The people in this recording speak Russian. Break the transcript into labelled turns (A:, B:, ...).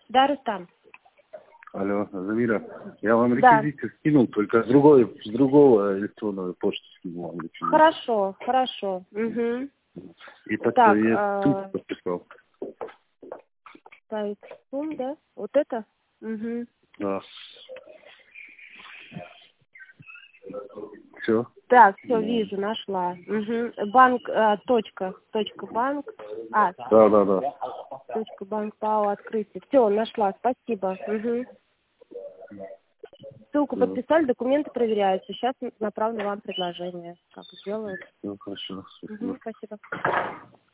A: Да, Рустам.
B: Алло, Завира, я вам
A: Да.
B: реквизиты скинул, только с другого электронной почты скинул вам реквизиты.
A: Хорошо, хорошо. Угу.
B: И так,
A: Так,
B: я тут подписал.
A: ставить сумму, да? Вот это? Угу.
B: Да. Все?
A: Так, все, вижу, нашла. Угу. Банк, точка банк.
B: Да.
A: Точка банк, ПАО, открытие. Все, нашла, спасибо. Угу. Ссылку подписали, документы проверяются. Сейчас направлю вам предложение. Как сделают.
B: Все, хорошо.
A: Угу, спасибо.